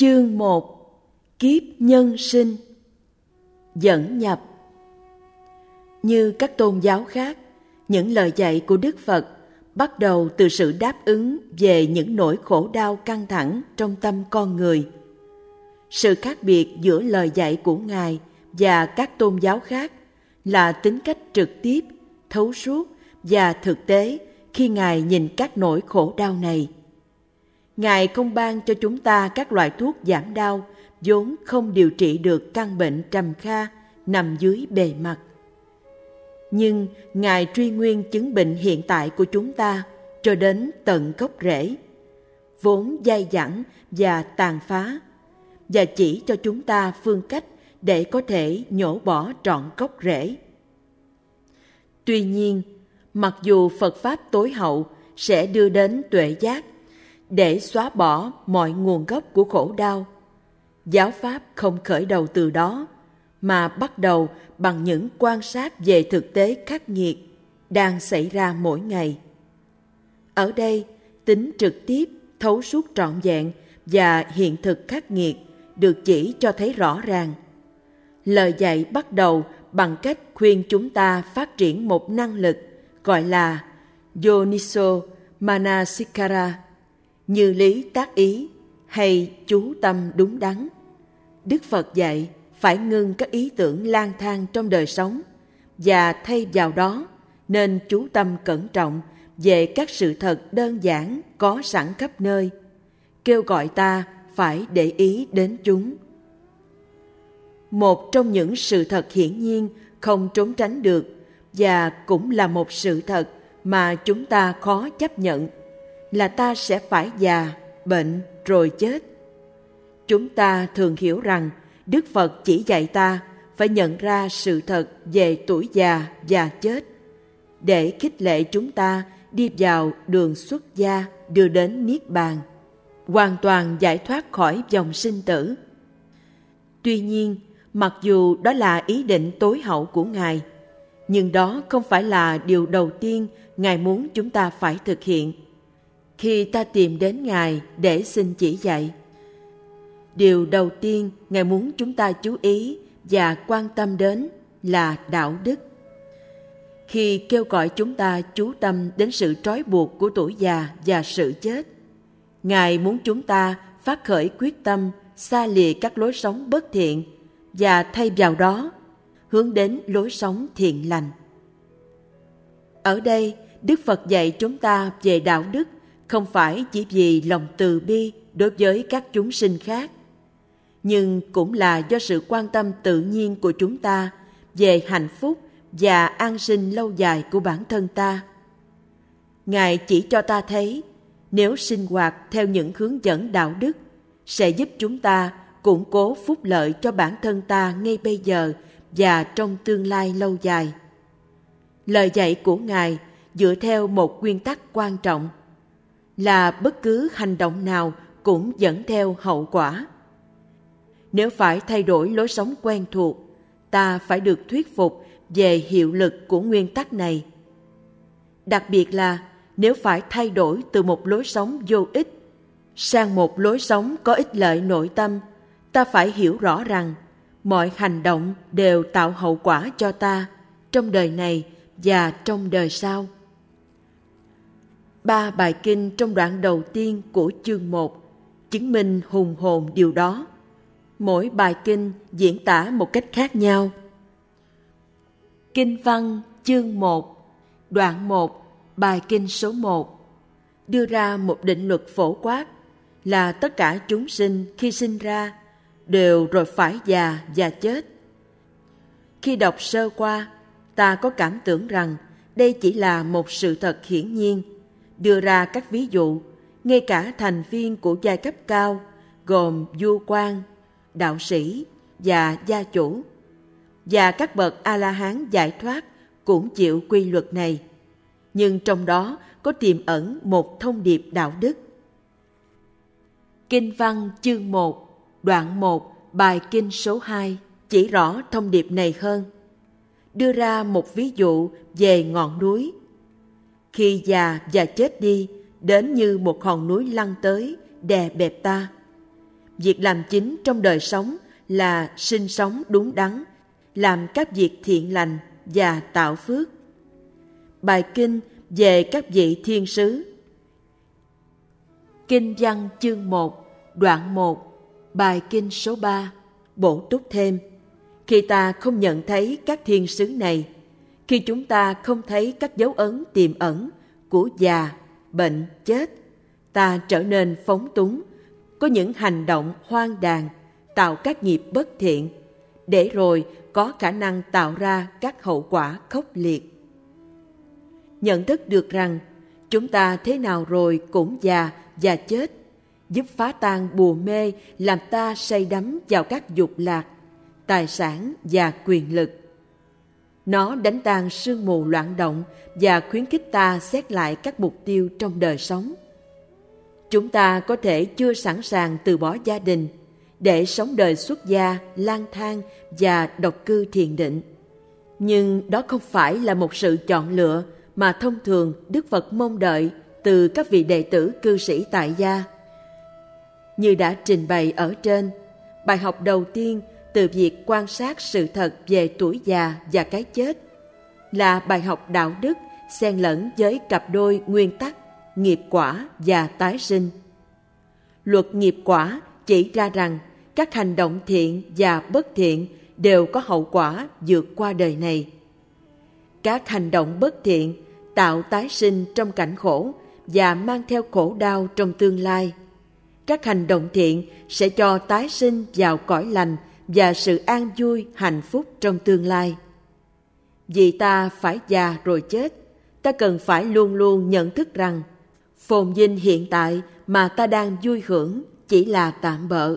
Chương 1. Kiếp nhân sinh. Dẫn nhập. Như các tôn giáo khác, những lời dạy của Đức Phật bắt đầu từ sự đáp ứng về những nỗi khổ đau căng thẳng trong tâm con người. Sự khác biệt giữa lời dạy của Ngài và các tôn giáo khác là tính cách trực tiếp, thấu suốt và thực tế khi Ngài nhìn các nỗi khổ đau này. Ngài không ban cho chúng ta các loại thuốc giảm đau vốn không điều trị được căn bệnh trầm kha nằm dưới bề mặt. Nhưng Ngài truy nguyên chứng bệnh hiện tại của chúng ta cho đến tận gốc rễ, vốn dai dẳng và tàn phá, và chỉ cho chúng ta phương cách để có thể nhổ bỏ trọn gốc rễ. Tuy nhiên, mặc dù Phật Pháp tối hậu sẽ đưa đến tuệ giác để xóa bỏ mọi nguồn gốc của khổ đau, giáo Pháp không khởi đầu từ đó, mà bắt đầu bằng những quan sát về thực tế khắc nghiệt đang xảy ra mỗi ngày. Ở đây, tính trực tiếp, thấu suốt trọn vẹn và hiện thực khắc nghiệt được chỉ cho thấy rõ ràng. Lời dạy bắt đầu bằng cách khuyên chúng ta phát triển một năng lực gọi là Yoniso Manasikara, như lý tác ý hay chú tâm đúng đắn. Đức Phật dạy phải ngưng các ý tưởng lang thang trong đời sống và thay vào đó nên chú tâm cẩn trọng về các sự thật đơn giản có sẵn khắp nơi, kêu gọi ta phải để ý đến chúng. Một trong những sự thật hiển nhiên không trốn tránh được và cũng là một sự thật mà chúng ta khó chấp nhận là ta sẽ phải già, bệnh rồi chết. Chúng ta thường hiểu rằng Đức Phật chỉ dạy ta phải nhận ra sự thật về tuổi già và chết để khích lệ chúng ta đi vào đường xuất gia đưa đến Niết Bàn, hoàn toàn giải thoát khỏi vòng sinh tử. Tuy nhiên, mặc dù đó là ý định tối hậu của Ngài, nhưng đó không phải là điều đầu tiên Ngài muốn chúng ta phải thực hiện khi ta tìm đến Ngài để xin chỉ dạy. Điều đầu tiên Ngài muốn chúng ta chú ý và quan tâm đến là đạo đức. Khi kêu gọi chúng ta chú tâm đến sự trói buộc của tuổi già và sự chết, Ngài muốn chúng ta phát khởi quyết tâm xa lìa các lối sống bất thiện và thay vào đó hướng đến lối sống thiện lành. Ở đây, Đức Phật dạy chúng ta về đạo đức không phải chỉ vì lòng từ bi đối với các chúng sinh khác, nhưng cũng là do sự quan tâm tự nhiên của chúng ta về hạnh phúc và an sinh lâu dài của bản thân ta. Ngài chỉ cho ta thấy nếu sinh hoạt theo những hướng dẫn đạo đức sẽ giúp chúng ta củng cố phúc lợi cho bản thân ta ngay bây giờ và trong tương lai lâu dài. Lời dạy của Ngài dựa theo một nguyên tắc quan trọng là bất cứ hành động nào cũng dẫn theo hậu quả. Nếu phải thay đổi lối sống quen thuộc, ta phải được thuyết phục về hiệu lực của nguyên tắc này. Đặc biệt là nếu phải thay đổi từ một lối sống vô ích sang một lối sống có ích lợi nội tâm, ta phải hiểu rõ rằng mọi hành động đều tạo hậu quả cho ta trong đời này và trong đời sau. 3 bài kinh trong đoạn đầu tiên của chương 1 chứng minh hùng hồn điều đó. Mỗi bài kinh diễn tả một cách khác nhau. Kinh văn chương 1, đoạn 1, bài kinh số 1 đưa ra một định luật phổ quát là tất cả chúng sinh khi sinh ra đều rồi phải già và chết. Khi đọc sơ qua, ta có cảm tưởng rằng đây chỉ là một sự thật hiển nhiên, đưa ra các ví dụ, ngay cả thành viên của giai cấp cao gồm vua quan, đạo sĩ và gia chủ, và các bậc A-la-hán giải thoát cũng chịu quy luật này, nhưng trong đó có tiềm ẩn một thông điệp đạo đức. Kinh văn chương 1, đoạn 1, bài kinh số 2 chỉ rõ thông điệp này hơn, đưa ra một ví dụ về ngọn núi. Khi già và chết đi, đến như một hòn núi lăn tới, đè bẹp ta. việc làm chính trong đời sống là sinh sống đúng đắn, làm các việc thiện lành và tạo phước. Bài kinh về các vị thiên sứ. Kinh văn chương 1, đoạn 1, bài kinh số 3, bổ túc thêm. Khi ta không nhận thấy các thiên sứ này, khi chúng ta không thấy các dấu ấn tiềm ẩn của già, bệnh, chết, ta trở nên phóng túng, có những hành động hoang đàn, tạo các nghiệp bất thiện, để rồi có khả năng tạo ra các hậu quả khốc liệt. Nhận thức được rằng chúng ta thế nào rồi cũng già và chết, giúp phá tan bùa mê làm ta say đắm vào các dục lạc, tài sản và quyền lực. Nó đánh tan sương mù loạn động và khuyến khích ta xét lại các mục tiêu trong đời sống. Chúng ta có thể chưa sẵn sàng từ bỏ gia đình để sống đời xuất gia, lang thang và độc cư thiền định. Nhưng đó không phải là một sự chọn lựa mà thông thường Đức Phật mong đợi từ các vị đệ tử cư sĩ tại gia. Như đã trình bày ở trên, bài học đầu tiên từ việc quan sát sự thật về tuổi già và cái chết là bài học đạo đức xen lẫn với cặp đôi nguyên tắc nghiệp quả và tái sinh. Luật nghiệp quả chỉ ra rằng các hành động thiện và bất thiện đều có hậu quả vượt qua đời này. Các hành động bất thiện tạo tái sinh trong cảnh khổ và mang theo khổ đau trong tương lai. Các hành động thiện sẽ cho tái sinh vào cõi lành và sự an vui, hạnh phúc trong tương lai. Vì ta phải già rồi chết, ta cần phải luôn luôn nhận thức rằng phồn vinh hiện tại mà ta đang vui hưởng chỉ là tạm bợ.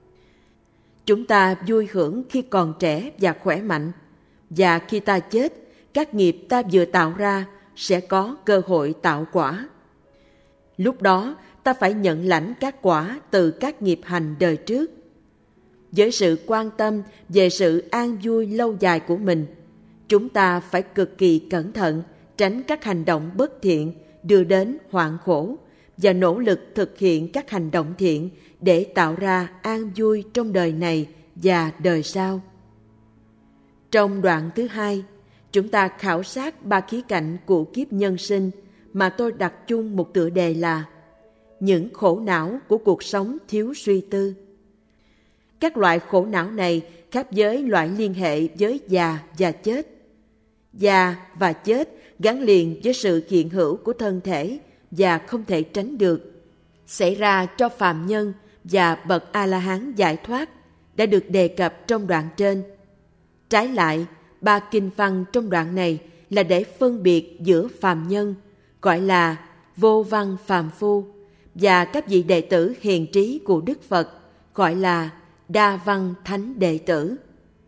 Chúng ta vui hưởng khi còn trẻ và khỏe mạnh, và khi ta chết, các nghiệp ta vừa tạo ra sẽ có cơ hội tạo quả. Lúc đó, ta phải nhận lãnh các quả từ các nghiệp hành đời trước. Với sự quan tâm về sự an vui lâu dài của mình, chúng ta phải cực kỳ cẩn thận tránh các hành động bất thiện đưa đến hoạn khổ và nỗ lực thực hiện các hành động thiện để tạo ra an vui trong đời này và đời sau. Trong đoạn thứ 2, chúng ta khảo sát 3 khía cạnh của kiếp nhân sinh mà tôi đặt chung một tựa đề là những khổ não của cuộc sống thiếu suy tư. Các loại khổ não này khác với loại liên hệ với già và chết. Già và chết gắn liền với sự hiện hữu của thân thể và không thể tránh được, xảy ra cho phàm nhân và bậc A-la-hán giải thoát đã được đề cập trong đoạn trên. Trái lại, 3 kinh văn trong đoạn này là để phân biệt giữa phàm nhân, gọi là vô văn phàm phu, và các vị đệ tử hiền trí của Đức Phật, gọi là đa văn thánh đệ tử.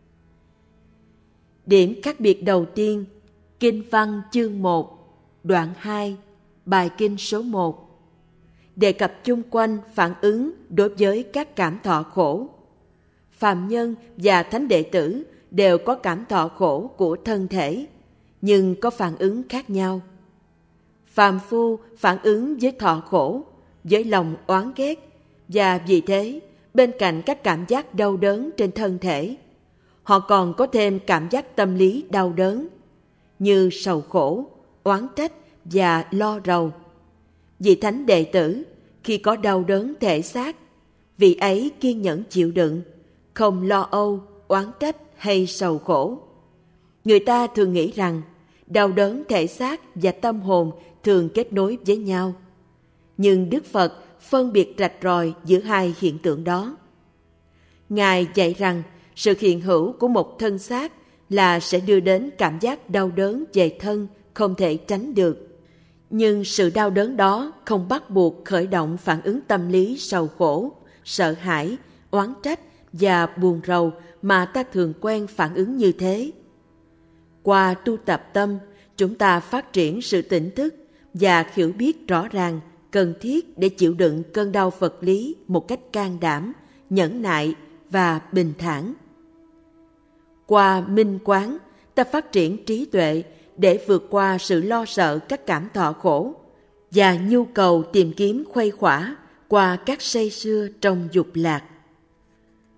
Điểm khác biệt đầu tiên, kinh văn chương 1, đoạn 2, bài kinh số 1, đề cập chung quanh phản ứng đối với các cảm thọ khổ. Phàm nhân và thánh đệ tử đều có cảm thọ khổ của thân thể, nhưng có phản ứng khác nhau. Phàm phu phản ứng với thọ khổ, với lòng oán ghét, và vì thế, bên cạnh các cảm giác đau đớn trên thân thể, họ còn có thêm cảm giác tâm lý đau đớn, như sầu khổ, oán trách và lo rầu. Vị thánh đệ tử, khi có đau đớn thể xác, vị ấy kiên nhẫn chịu đựng, không lo âu, oán trách hay sầu khổ. Người ta thường nghĩ rằng đau đớn thể xác và tâm hồn thường kết nối với nhau. Nhưng Đức Phật phân biệt rạch ròi giữa hai hiện tượng đó. Ngài dạy rằng sự hiện hữu của một thân xác là sẽ đưa đến cảm giác đau đớn về thân không thể tránh được. Nhưng sự đau đớn đó không bắt buộc khởi động phản ứng tâm lý sầu khổ, sợ hãi, oán trách và buồn rầu mà ta thường quen phản ứng như thế. Qua tu tập tâm, chúng ta phát triển sự tỉnh thức và hiểu biết rõ ràng cần thiết để chịu đựng cơn đau vật lý một cách can đảm, nhẫn nại và bình thản. Qua minh quán, ta phát triển trí tuệ để vượt qua sự lo sợ các cảm thọ khổ và nhu cầu tìm kiếm khuây khỏa qua các say sưa trong dục lạc.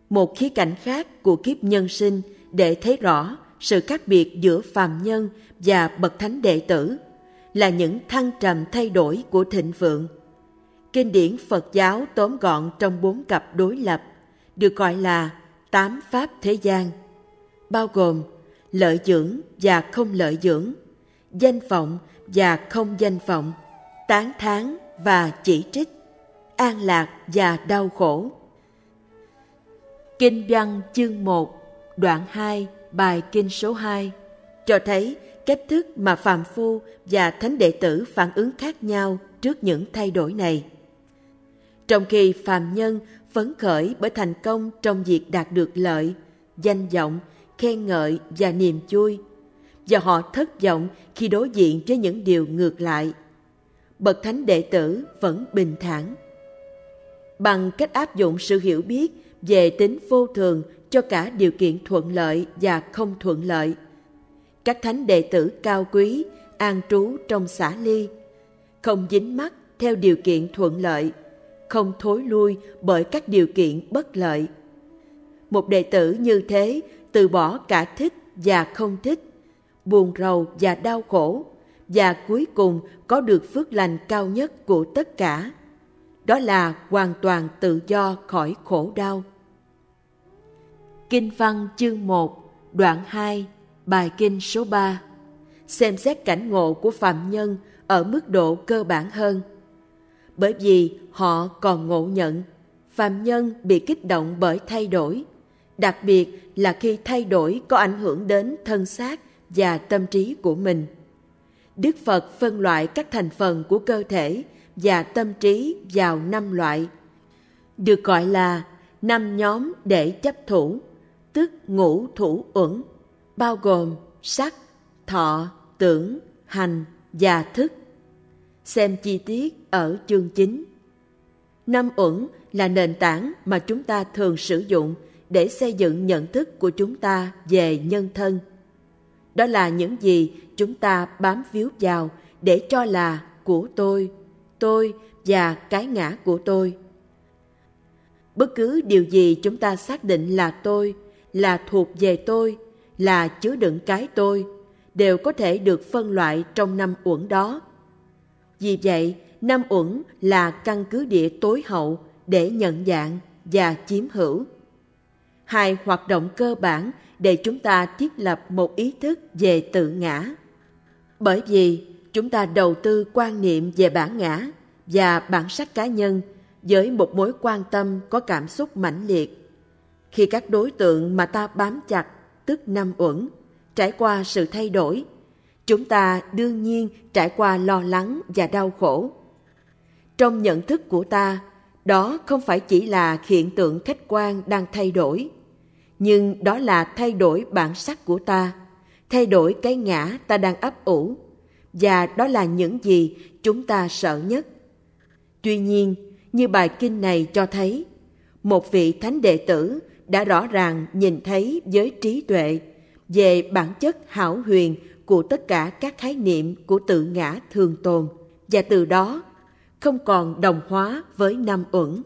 một khía cạnh khác của kiếp nhân sinh để thấy rõ sự khác biệt giữa phàm nhân và bậc thánh đệ tử là những thăng trầm thay đổi của thịnh vượng. Kinh điển Phật giáo tóm gọn trong 4 cặp đối lập, được gọi là 8 pháp thế gian, bao gồm lợi dưỡng và không lợi dưỡng, danh vọng và không danh vọng, tán thán và chỉ trích, an lạc và đau khổ. Kinh văn chương 1, đoạn 2, bài kinh số 2 cho thấy cách thức mà phàm phu và thánh đệ tử phản ứng khác nhau trước những thay đổi này. Trong khi phàm nhân phấn khởi bởi thành công trong việc đạt được lợi, danh vọng, khen ngợi và niềm vui, và họ thất vọng khi đối diện với những điều ngược lại, bậc thánh đệ tử vẫn bình thản. Bằng cách áp dụng sự hiểu biết về tính vô thường cho cả điều kiện thuận lợi và không thuận lợi, các thánh đệ tử cao quý an trú trong xả ly, không dính mắc theo điều kiện thuận lợi, không thối lui bởi các điều kiện bất lợi. Một đệ tử như thế từ bỏ cả thích và không thích, buồn rầu và đau khổ, và cuối cùng có được phước lành cao nhất của tất cả. Đó là hoàn toàn tự do khỏi khổ đau. Kinh văn chương 1, đoạn 2, bài kinh số 3 xem xét cảnh ngộ của phàm nhân ở mức độ cơ bản hơn. Bởi vì họ còn ngộ nhận, phàm nhân bị kích động bởi thay đổi, đặc biệt là khi thay đổi có ảnh hưởng đến thân xác và tâm trí của mình. Đức Phật phân loại các thành phần của cơ thể và tâm trí vào 5 loại, được gọi là 5 nhóm để chấp thủ, tức ngũ thủ uẩn, bao gồm sắc, thọ, tưởng, hành và thức. Xem chi tiết ở chương 9. 5 uẩn là nền tảng mà chúng ta thường sử dụng để xây dựng nhận thức của chúng ta về nhân thân. Đó là những gì chúng ta bám víu vào để cho là của tôi và cái ngã của tôi. Bất cứ điều gì chúng ta xác định là tôi, là thuộc về tôi, là chứa đựng cái tôi, đều có thể được phân loại trong 5 uẩn đó. Vì vậy, 5 uẩn là căn cứ địa tối hậu để nhận dạng và chiếm hữu. 2 hoạt động cơ bản để chúng ta thiết lập một ý thức về tự ngã. Bởi vì chúng ta đầu tư quan niệm về bản ngã và bản sắc cá nhân với một mối quan tâm có cảm xúc mãnh liệt. Khi các đối tượng mà ta bám chặt, tức 5 uẩn, trải qua sự thay đổi, chúng ta đương nhiên trải qua lo lắng và đau khổ. Trong nhận thức của ta, đó không phải chỉ là hiện tượng khách quan đang thay đổi, nhưng đó là thay đổi bản sắc của ta, thay đổi cái ngã ta đang ấp ủ, và đó là những gì chúng ta sợ nhất. Tuy nhiên, như bài kinh này cho thấy, một vị thánh đệ tử đã rõ ràng nhìn thấy với trí tuệ về bản chất hão huyền của tất cả các khái niệm của tự ngã thường tồn, và từ đó không còn đồng hóa với 5 uẩn.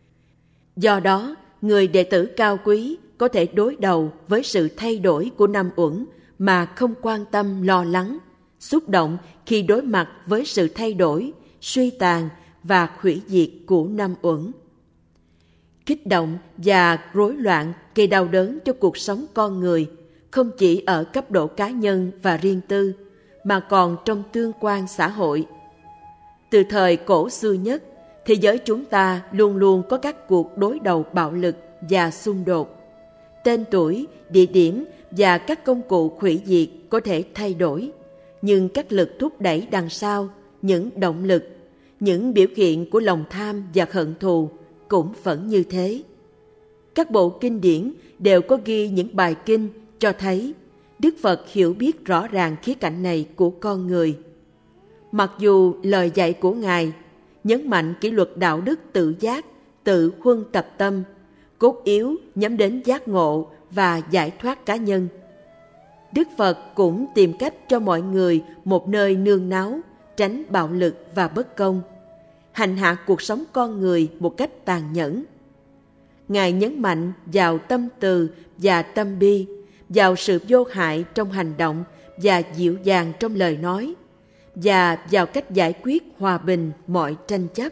Do đó, người đệ tử cao quý có thể đối đầu với sự thay đổi của 5 uẩn mà không quan tâm lo lắng, xúc động khi đối mặt với sự thay đổi, suy tàn và hủy diệt của 5 uẩn. Kích động và rối loạn gây đau đớn cho cuộc sống con người, không chỉ ở cấp độ cá nhân và riêng tư, mà còn trong tương quan xã hội. Từ thời cổ xưa nhất, thế giới chúng ta luôn luôn có các cuộc đối đầu bạo lực và xung đột. Tên tuổi, địa điểm và các công cụ hủy diệt có thể thay đổi, nhưng các lực thúc đẩy đằng sau, những động lực, những biểu hiện của lòng tham và hận thù cũng vẫn như thế. Các bộ kinh điển đều có ghi những bài kinh cho thấy Đức Phật hiểu biết rõ ràng khía cạnh này của con người. Mặc dù lời dạy của Ngài nhấn mạnh kỷ luật đạo đức tự giác, tự huân tập tâm, cốt yếu nhắm đến giác ngộ và giải thoát cá nhân, Đức Phật cũng tìm cách cho mọi người một nơi nương náu, tránh bạo lực và bất công, hành hạ cuộc sống con người một cách tàn nhẫn. Ngài nhấn mạnh vào tâm từ và tâm bi, vào sự vô hại trong hành động và dịu dàng trong lời nói, và vào cách giải quyết hòa bình mọi tranh chấp.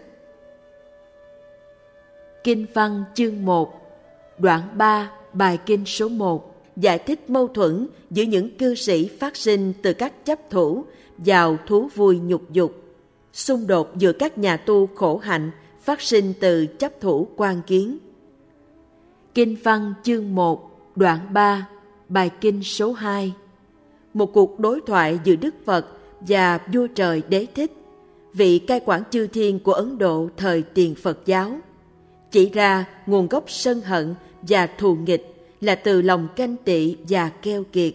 Kinh văn chương 1, đoạn 3, bài kinh số 1 giải thích mâu thuẫn giữa những cư sĩ phát sinh từ các chấp thủ vào thú vui nhục dục, xung đột giữa các nhà tu khổ hạnh phát sinh từ chấp thủ quan kiến. Kinh văn chương 1, đoạn 3, bài kinh số 2. Một cuộc đối thoại giữa Đức Phật và vua trời Đế Thích, vị cai quản chư thiên của Ấn Độ thời tiền Phật giáo, chỉ ra nguồn gốc sân hận và thù nghịch là từ lòng ganh tị và keo kiệt.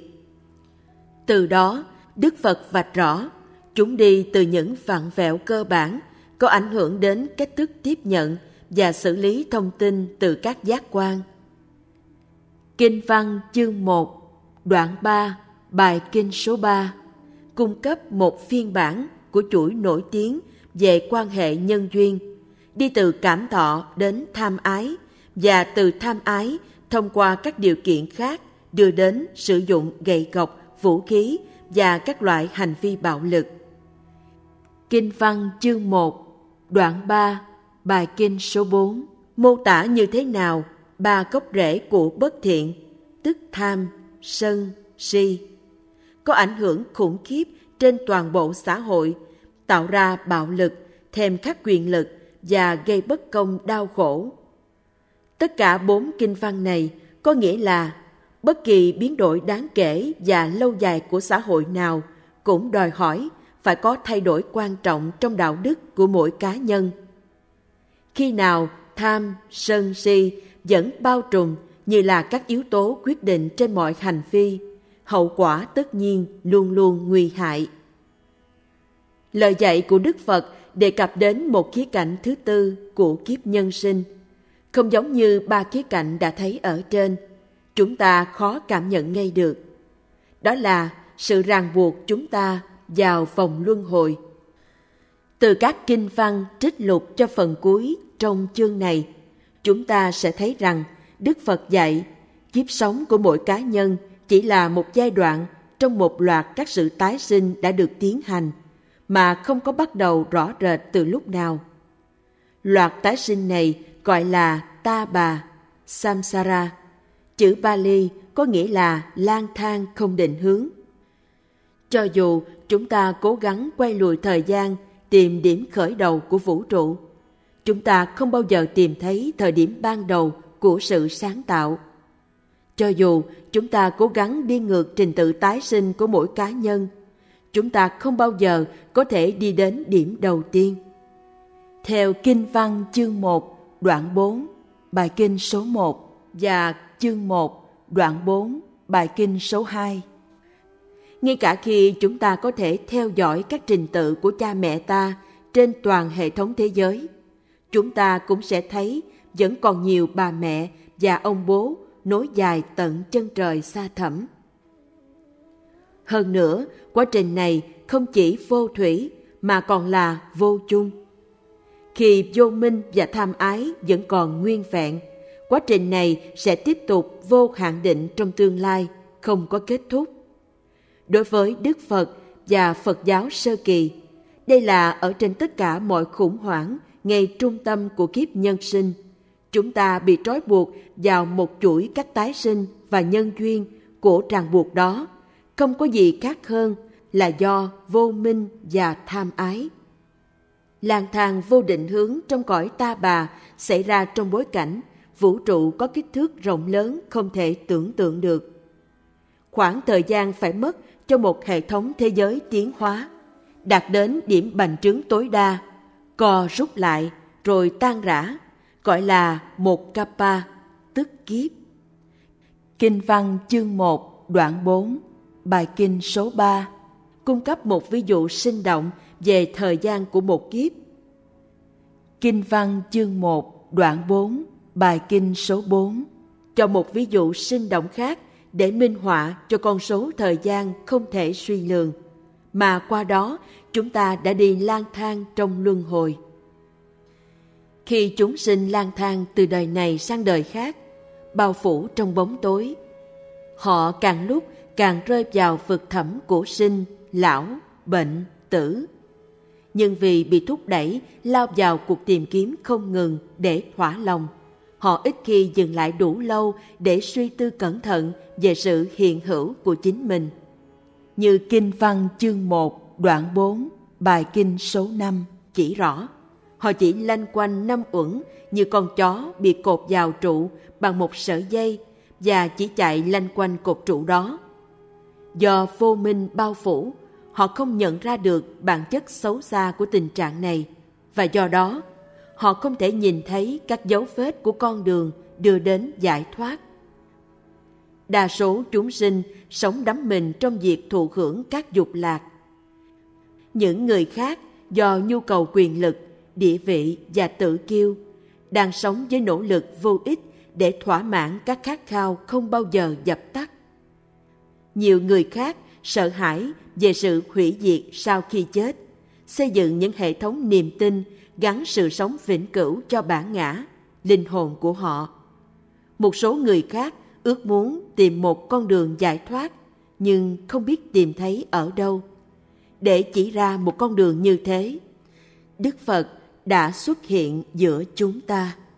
Từ đó, Đức Phật vạch rõ, chúng đi từ những vặn vẹo cơ bản có ảnh hưởng đến cách thức tiếp nhận và xử lý thông tin từ các giác quan. Kinh văn chương 1, đoạn 3, bài kinh số 3 cung cấp một phiên bản của chuỗi nổi tiếng về quan hệ nhân duyên, đi từ cảm thọ đến tham ái, và từ tham ái thông qua các điều kiện khác đưa đến sử dụng gậy gộc, vũ khí và các loại hành vi bạo lực. Kinh văn chương 1, đoạn 3, bài kinh số 4 mô tả như thế nào ba gốc rễ của bất thiện, tức tham, sân, si, có ảnh hưởng khủng khiếp trên toàn bộ xã hội, tạo ra bạo lực, thèm khát quyền lực và gây bất công đau khổ. Tất cả 4 kinh văn này có nghĩa là bất kỳ biến đổi đáng kể và lâu dài của xã hội nào cũng đòi hỏi phải có thay đổi quan trọng trong đạo đức của mỗi cá nhân. Khi nào tham, sân, si vẫn bao trùm như là các yếu tố quyết định trên mọi hành vi, hậu quả tất nhiên luôn luôn nguy hại. Lời dạy của Đức Phật đề cập đến một khía cạnh thứ tư của kiếp nhân sinh. Không giống như 3 khía cạnh đã thấy ở trên, chúng ta khó cảm nhận ngay được. Đó là sự ràng buộc chúng ta vào vòng luân hồi. Từ các kinh văn trích lục cho phần cuối trong chương này, chúng ta sẽ thấy rằng Đức Phật dạy kiếp sống của mỗi cá nhân chỉ là một giai đoạn trong một loạt các sự tái sinh đã được tiến hành, mà không có bắt đầu rõ rệt từ lúc nào. Loạt tái sinh này gọi là ta bà, samsara. Chữ Pali có nghĩa là lang thang không định hướng. Cho dù chúng ta cố gắng quay lùi thời gian tìm điểm khởi đầu của vũ trụ, chúng ta không bao giờ tìm thấy thời điểm ban đầu của sự sáng tạo. Cho dù chúng ta cố gắng đi ngược trình tự tái sinh của mỗi cá nhân, chúng ta không bao giờ có thể đi đến điểm đầu tiên. Theo kinh văn chương 1, đoạn 4, bài kinh số 1 và chương 1, đoạn 4, bài kinh số 2. Ngay cả khi chúng ta có thể theo dõi các trình tự của cha mẹ ta trên toàn hệ thống thế giới, chúng ta cũng sẽ thấy vẫn còn nhiều bà mẹ và ông bố nối dài tận chân trời xa thẳm. Hơn nữa, quá trình này không chỉ vô thủy mà còn là vô chung. Khi vô minh và tham ái vẫn còn nguyên vẹn, quá trình này sẽ tiếp tục vô hạn định trong tương lai, không có kết thúc. Đối với Đức Phật và Phật giáo sơ kỳ, đây là ở trên tất cả mọi khủng hoảng ngay trung tâm của kiếp nhân sinh. Chúng ta bị trói buộc vào một chuỗi các tái sinh và nhân duyên của ràng buộc đó, không có gì khác hơn là do vô minh và tham ái. Lang thang vô định hướng trong cõi ta bà xảy ra trong bối cảnh vũ trụ có kích thước rộng lớn không thể tưởng tượng được. Khoảng thời gian phải mất cho một hệ thống thế giới tiến hóa, đạt đến điểm bành trướng tối đa, co rút lại rồi tan rã, gọi là một kappa, tức kiếp. Kinh văn chương 1, đoạn 4, bài kinh số 3 cung cấp một ví dụ sinh động về thời gian của một kiếp. Kinh văn chương 1, đoạn 4, bài kinh số 4 cho một ví dụ sinh động khác để minh họa cho con số thời gian không thể suy lường, mà qua đó chúng ta đã đi lang thang trong luân hồi. Khi chúng sinh lang thang từ đời này sang đời khác, bao phủ trong bóng tối, họ càng lúc càng rơi vào vực thẳm của sinh, lão, bệnh, tử. Nhưng vì bị thúc đẩy lao vào cuộc tìm kiếm không ngừng để thỏa lòng, họ ít khi dừng lại đủ lâu để suy tư cẩn thận về sự hiện hữu của chính mình. Như Kinh Văn chương 1, đoạn 4, bài kinh số 5 chỉ rõ, họ chỉ lanh quanh năm uẩn như con chó bị cột vào trụ bằng một sợi dây và chỉ chạy lanh quanh cột trụ đó. Do vô minh bao phủ, họ không nhận ra được bản chất xấu xa của tình trạng này, và do đó họ không thể nhìn thấy các dấu vết của con đường đưa đến giải thoát. Đa số chúng sinh sống đắm mình trong việc thụ hưởng các dục lạc. Những người khác do nhu cầu quyền lực, địa vị và tự kiêu đang sống với nỗ lực vô ích để thỏa mãn các khát khao không bao giờ dập tắt. Nhiều người khác sợ hãi về sự hủy diệt sau khi chết, xây dựng những hệ thống niềm tin gắn sự sống vĩnh cửu cho bản ngã, linh hồn của họ. Một số người khác ước muốn tìm một con đường giải thoát, nhưng không biết tìm thấy ở đâu. Để chỉ ra một con đường như thế, Đức Phật đã xuất hiện giữa chúng ta.